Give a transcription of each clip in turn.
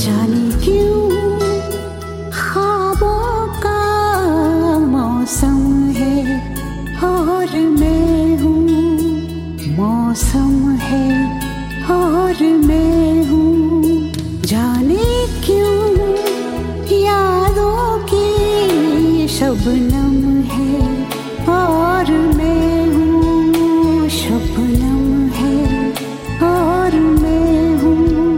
जाने क्यों ख्वाबों का मौसम है और मैं हूँ, मौसम है और मैं हूँ। जाने क्यों यादों की शबनम है और मैं हूँ, शबनम है और मैं हूँ।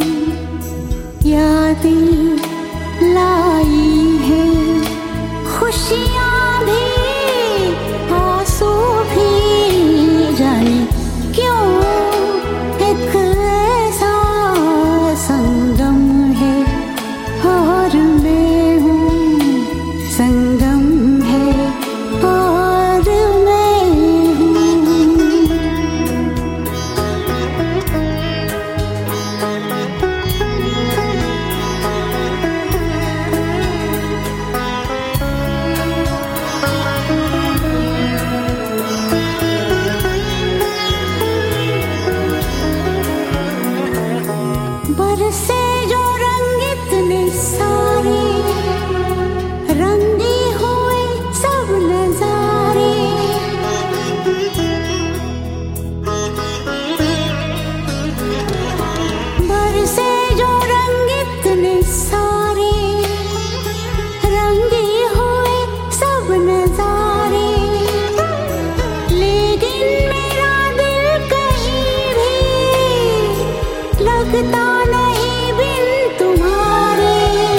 यादें लाई है खुशियाँ भी आंसू भी, जाने क्यों एक ऐसा संगम है और मैं हूँ, संगम है और मैं हूँ। बरसे जो रंग इतने सारे, रंगे हुए सब नजारे। बरसे जो रंग इतने सारे, रंगे हुए सब नजारे। लेकिन मेरा दिल कहीं भी लगता नहीं बिन तुम्हारे।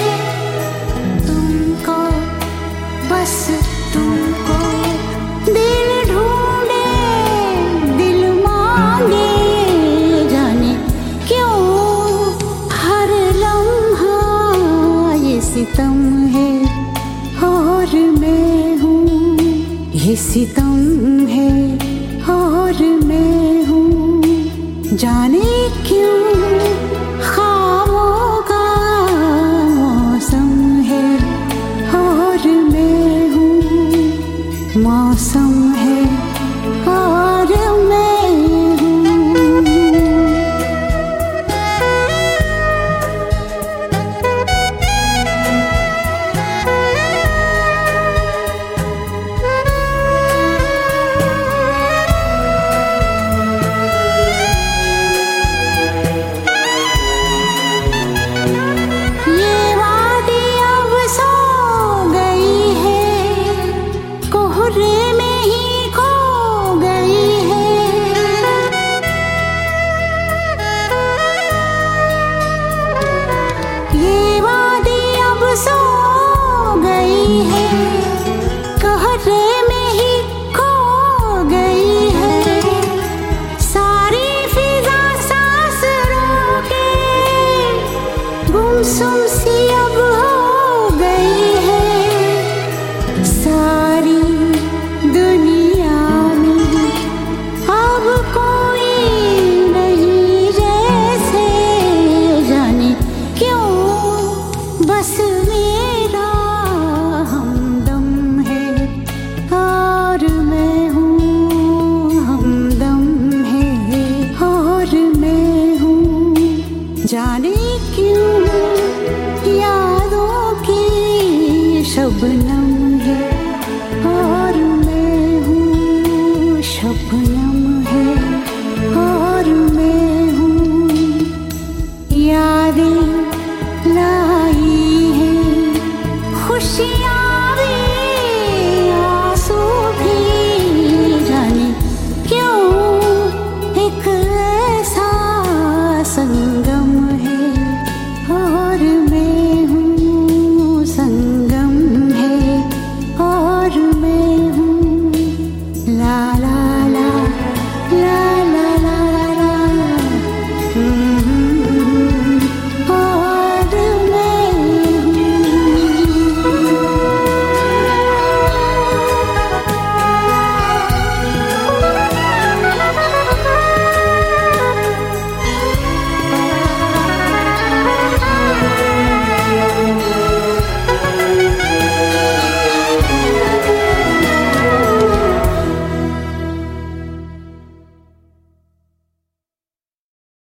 तुमको बस तुमको दिल ढूंढे, दिल मांगे, जाने क्यों हर लम्हा ये सितम है और मैं हूँ, ये सितम है और मैं हूँ। जाने